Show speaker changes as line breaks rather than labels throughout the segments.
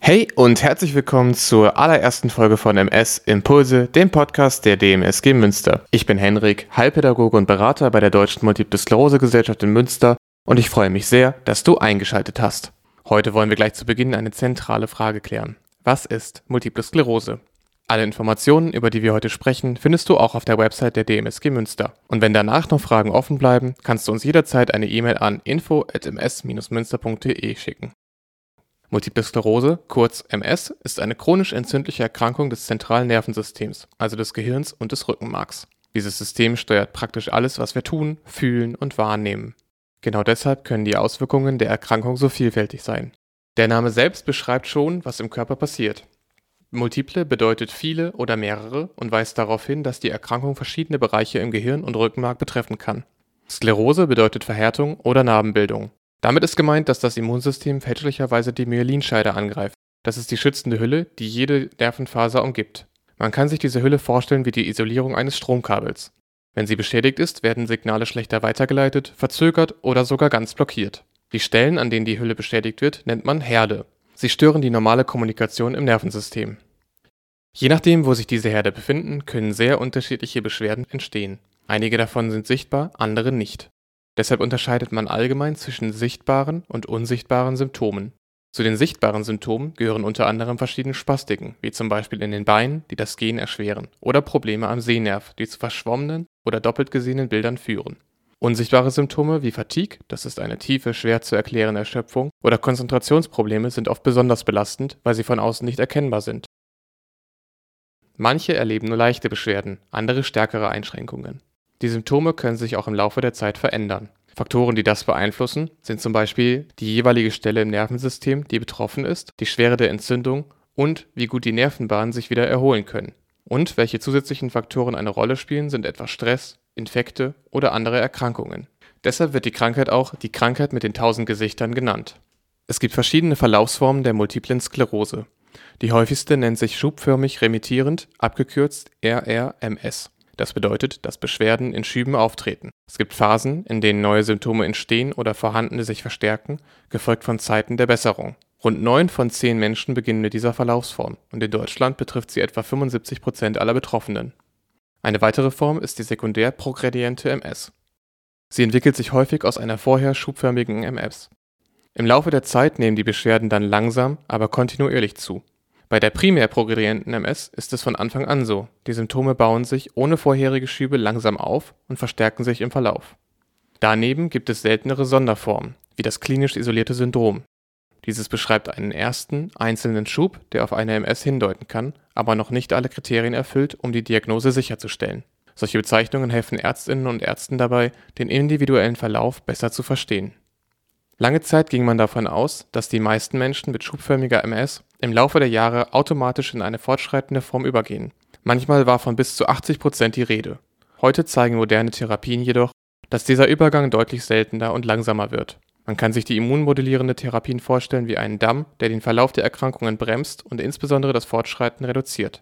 Hey und herzlich willkommen zur allerersten Folge von MS Impulse, dem Podcast der DMSG Münster. Ich bin Henrik, Heilpädagoge und Berater bei der Deutschen Multiple Sklerose Gesellschaft in Münster und ich freue mich sehr, dass du eingeschaltet hast. Heute wollen wir gleich zu Beginn eine zentrale Frage klären. Was ist Multiple Sklerose? Alle Informationen, über die wir heute sprechen, findest du auch auf der Website der DMSG Münster. Und wenn danach noch Fragen offen bleiben, kannst du uns jederzeit eine E-Mail an info@ms-münster.de schicken. Multiple Sklerose, kurz MS, ist eine chronisch entzündliche Erkrankung des zentralen Nervensystems, also des Gehirns und des Rückenmarks. Dieses System steuert praktisch alles, was wir tun, fühlen und wahrnehmen. Genau deshalb können die Auswirkungen der Erkrankung so vielfältig sein. Der Name selbst beschreibt schon, was im Körper passiert. Multiple bedeutet viele oder mehrere und weist darauf hin, dass die Erkrankung verschiedene Bereiche im Gehirn und Rückenmark betreffen kann. Sklerose bedeutet Verhärtung oder Narbenbildung. Damit ist gemeint, dass das Immunsystem fälschlicherweise die Myelinscheide angreift. Das ist die schützende Hülle, die jede Nervenfaser umgibt. Man kann sich diese Hülle vorstellen wie die Isolierung eines Stromkabels. Wenn sie beschädigt ist, werden Signale schlechter weitergeleitet, verzögert oder sogar ganz blockiert. Die Stellen, an denen die Hülle beschädigt wird, nennt man Herde. Sie stören die normale Kommunikation im Nervensystem. Je nachdem, wo sich diese Herde befinden, können sehr unterschiedliche Beschwerden entstehen. Einige davon sind sichtbar, andere nicht. Deshalb unterscheidet man allgemein zwischen sichtbaren und unsichtbaren Symptomen. Zu den sichtbaren Symptomen gehören unter anderem verschiedene Spastiken, wie zum Beispiel in den Beinen, die das Gehen erschweren, oder Probleme am Sehnerv, die zu verschwommenen oder doppelt gesehenen Bildern führen. Unsichtbare Symptome wie Fatigue, das ist eine tiefe, schwer zu erklärende Erschöpfung, oder Konzentrationsprobleme sind oft besonders belastend, weil sie von außen nicht erkennbar sind. Manche erleben nur leichte Beschwerden, andere stärkere Einschränkungen. Die Symptome können sich auch im Laufe der Zeit verändern. Faktoren, die das beeinflussen, sind zum Beispiel die jeweilige Stelle im Nervensystem, die betroffen ist, die Schwere der Entzündung und wie gut die Nervenbahnen sich wieder erholen können. Und welche zusätzlichen Faktoren eine Rolle spielen, sind etwa Stress, Infekte oder andere Erkrankungen. Deshalb wird die Krankheit auch die Krankheit mit den 1000 Gesichtern genannt. Es gibt verschiedene Verlaufsformen der multiplen Sklerose. Die häufigste nennt sich schubförmig remittierend, abgekürzt RRMS. Das bedeutet, dass Beschwerden in Schüben auftreten. Es gibt Phasen, in denen neue Symptome entstehen oder vorhandene sich verstärken, gefolgt von Zeiten der Besserung. Rund 9 von 10 Menschen beginnen mit dieser Verlaufsform und in Deutschland betrifft sie etwa 75% aller Betroffenen. Eine weitere Form ist die sekundär progrediente MS. Sie entwickelt sich häufig aus einer vorher schubförmigen MS. Im Laufe der Zeit nehmen die Beschwerden dann langsam, aber kontinuierlich zu. Bei der primär progredienten MS ist es von Anfang an so. Die Symptome bauen sich ohne vorherige Schübe langsam auf und verstärken sich im Verlauf. Daneben gibt es seltenere Sonderformen, wie das klinisch isolierte Syndrom. Dieses beschreibt einen ersten, einzelnen Schub, der auf eine MS hindeuten kann, aber noch nicht alle Kriterien erfüllt, um die Diagnose sicherzustellen. Solche Bezeichnungen helfen Ärztinnen und Ärzten dabei, den individuellen Verlauf besser zu verstehen. Lange Zeit ging man davon aus, dass die meisten Menschen mit schubförmiger MS im Laufe der Jahre automatisch in eine fortschreitende Form übergehen. Manchmal war von bis zu 80% die Rede. Heute zeigen moderne Therapien jedoch, dass dieser Übergang deutlich seltener und langsamer wird. Man kann sich die immunmodulierende Therapien vorstellen wie einen Damm, der den Verlauf der Erkrankungen bremst und insbesondere das Fortschreiten reduziert.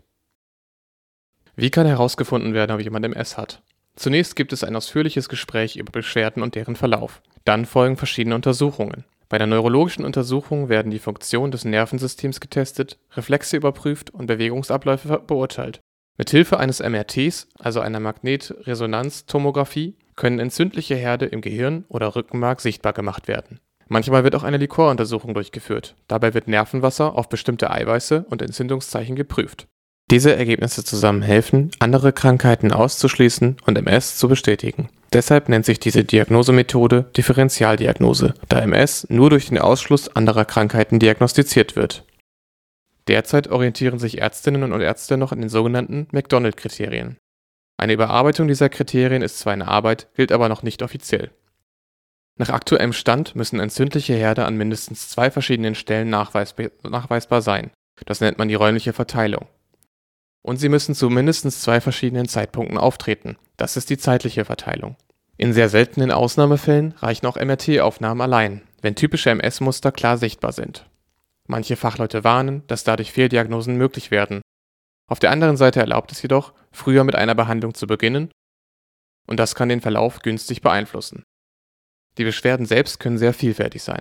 Wie kann herausgefunden werden, ob jemand MS hat? Zunächst gibt es ein ausführliches Gespräch über Beschwerden und deren Verlauf. Dann folgen verschiedene Untersuchungen. Bei der neurologischen Untersuchung werden die Funktionen des Nervensystems getestet, Reflexe überprüft und Bewegungsabläufe beurteilt. Mithilfe eines MRTs, also einer Magnetresonanztomographie, können entzündliche Herde im Gehirn oder Rückenmark sichtbar gemacht werden. Manchmal wird auch eine Liquoruntersuchung durchgeführt. Dabei wird Nervenwasser auf bestimmte Eiweiße und Entzündungszeichen geprüft. Diese Ergebnisse zusammen helfen, andere Krankheiten auszuschließen und MS zu bestätigen. Deshalb nennt sich diese Diagnosemethode Differentialdiagnose, da MS nur durch den Ausschluss anderer Krankheiten diagnostiziert wird. Derzeit orientieren sich Ärztinnen und Ärzte noch an den sogenannten McDonald-Kriterien. Eine Überarbeitung dieser Kriterien ist zwar eine Arbeit, gilt aber noch nicht offiziell. Nach aktuellem Stand müssen entzündliche Herde an mindestens 2 verschiedenen Stellen nachweisbar sein. Das nennt man die räumliche Verteilung. Und sie müssen zu mindestens 2 verschiedenen Zeitpunkten auftreten. Das ist die zeitliche Verteilung. In sehr seltenen Ausnahmefällen reichen auch MRT-Aufnahmen allein, wenn typische MS-Muster klar sichtbar sind. Manche Fachleute warnen, dass dadurch Fehldiagnosen möglich werden. Auf der anderen Seite erlaubt es jedoch, früher mit einer Behandlung zu beginnen, und das kann den Verlauf günstig beeinflussen. Die Beschwerden selbst können sehr vielfältig sein.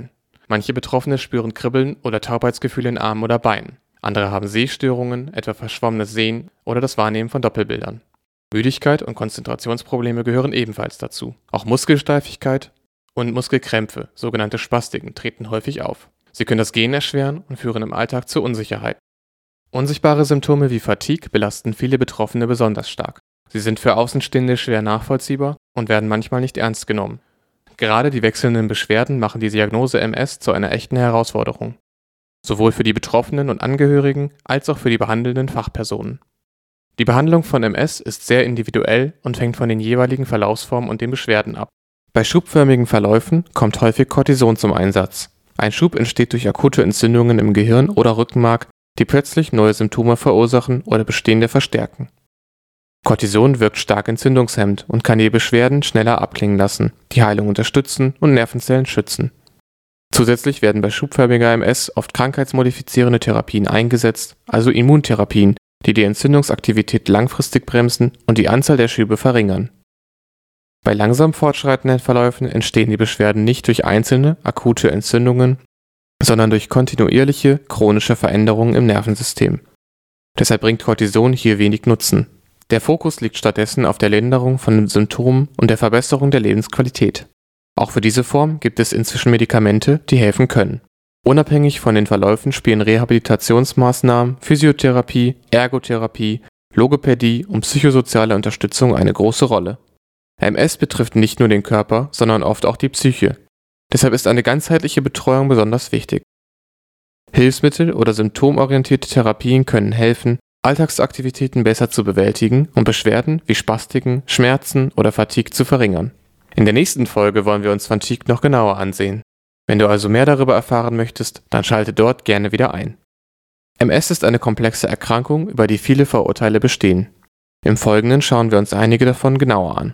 Manche Betroffene spüren Kribbeln oder Taubheitsgefühle in Armen oder Beinen. Andere haben Sehstörungen, etwa verschwommenes Sehen oder das Wahrnehmen von Doppelbildern. Müdigkeit und Konzentrationsprobleme gehören ebenfalls dazu. Auch Muskelsteifigkeit und Muskelkrämpfe, sogenannte Spastiken, treten häufig auf. Sie können das Gehen erschweren und führen im Alltag zur Unsicherheit. Unsichtbare Symptome wie Fatigue belasten viele Betroffene besonders stark. Sie sind für Außenstehende schwer nachvollziehbar und werden manchmal nicht ernst genommen. Gerade die wechselnden Beschwerden machen die Diagnose MS zu einer echten Herausforderung. Sowohl für die Betroffenen und Angehörigen als auch für die behandelnden Fachpersonen. Die Behandlung von MS ist sehr individuell und hängt von den jeweiligen Verlaufsformen und den Beschwerden ab. Bei schubförmigen Verläufen kommt häufig Cortison zum Einsatz. Ein Schub entsteht durch akute Entzündungen im Gehirn oder Rückenmark, die plötzlich neue Symptome verursachen oder bestehende verstärken. Cortison wirkt stark entzündungshemmend und kann die Beschwerden schneller abklingen lassen, die Heilung unterstützen und Nervenzellen schützen. Zusätzlich werden bei schubförmiger MS oft krankheitsmodifizierende Therapien eingesetzt, also Immuntherapien, die die Entzündungsaktivität langfristig bremsen und die Anzahl der Schübe verringern. Bei langsam fortschreitenden Verläufen entstehen die Beschwerden nicht durch einzelne, akute Entzündungen, sondern durch kontinuierliche, chronische Veränderungen im Nervensystem. Deshalb bringt Cortison hier wenig Nutzen. Der Fokus liegt stattdessen auf der Linderung von den Symptomen und der Verbesserung der Lebensqualität. Auch für diese Form gibt es inzwischen Medikamente, die helfen können. Unabhängig von den Verläufen spielen Rehabilitationsmaßnahmen, Physiotherapie, Ergotherapie, Logopädie und psychosoziale Unterstützung eine große Rolle. MS betrifft nicht nur den Körper, sondern oft auch die Psyche. Deshalb ist eine ganzheitliche Betreuung besonders wichtig. Hilfsmittel oder symptomorientierte Therapien können helfen, Alltagsaktivitäten besser zu bewältigen und Beschwerden wie Spastiken, Schmerzen oder Fatigue zu verringern. In der nächsten Folge wollen wir uns Fatigue noch genauer ansehen. Wenn du also mehr darüber erfahren möchtest, dann schalte dort gerne wieder ein. MS ist eine komplexe Erkrankung, über die viele Vorurteile bestehen. Im Folgenden schauen wir uns einige davon genauer an.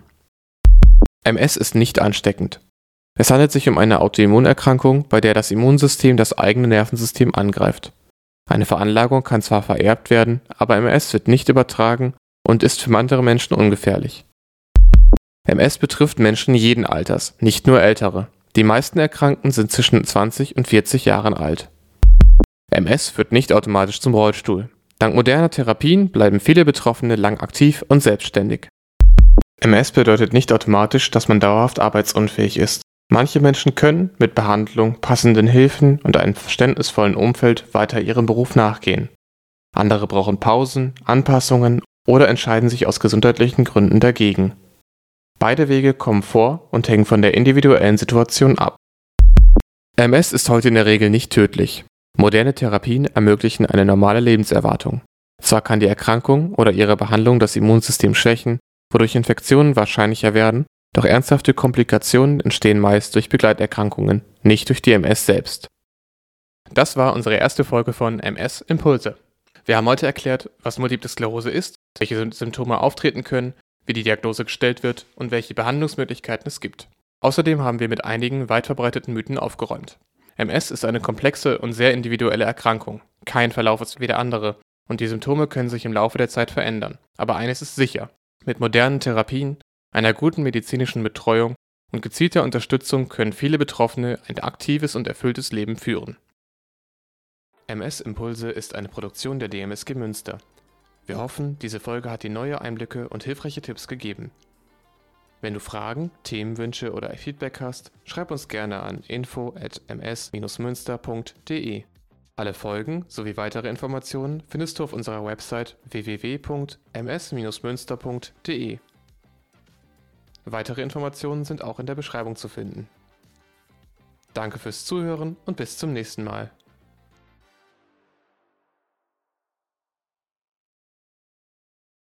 MS ist nicht ansteckend. Es handelt sich um eine Autoimmunerkrankung, bei der das Immunsystem das eigene Nervensystem angreift. Eine Veranlagung kann zwar vererbt werden, aber MS wird nicht übertragen und ist für andere Menschen ungefährlich. MS betrifft Menschen jeden Alters, nicht nur ältere. Die meisten Erkrankten sind zwischen 20 und 40 Jahren alt. MS führt nicht automatisch zum Rollstuhl. Dank moderner Therapien bleiben viele Betroffene lang aktiv und selbstständig. MS bedeutet nicht automatisch, dass man dauerhaft arbeitsunfähig ist. Manche Menschen können mit Behandlung, passenden Hilfen und einem verständnisvollen Umfeld weiter ihrem Beruf nachgehen. Andere brauchen Pausen, Anpassungen oder entscheiden sich aus gesundheitlichen Gründen dagegen. Beide Wege kommen vor und hängen von der individuellen Situation ab. MS ist heute in der Regel nicht tödlich. Moderne Therapien ermöglichen eine normale Lebenserwartung. Zwar kann die Erkrankung oder ihre Behandlung das Immunsystem schwächen, wodurch Infektionen wahrscheinlicher werden, doch ernsthafte Komplikationen entstehen meist durch Begleiterkrankungen, nicht durch die MS selbst. Das war unsere erste Folge von MS Impulse. Wir haben heute erklärt, was Multiple Sklerose ist, welche Symptome auftreten können, wie die Diagnose gestellt wird und welche Behandlungsmöglichkeiten es gibt. Außerdem haben wir mit einigen weit verbreiteten Mythen aufgeräumt. MS ist eine komplexe und sehr individuelle Erkrankung. Kein Verlauf ist wie der andere und die Symptome können sich im Laufe der Zeit verändern. Aber eines ist sicher: Mit modernen Therapien, einer guten medizinischen Betreuung und gezielter Unterstützung können viele Betroffene ein aktives und erfülltes Leben führen. MS Impulse ist eine Produktion der DMSG Münster. Wir hoffen, diese Folge hat dir neue Einblicke und hilfreiche Tipps gegeben. Wenn du Fragen, Themenwünsche oder Feedback hast, schreib uns gerne an info@ms-münster.de. Alle Folgen sowie weitere Informationen findest du auf unserer Website www.ms-münster.de. Weitere Informationen sind auch in der Beschreibung zu finden. Danke fürs Zuhören und bis zum nächsten Mal.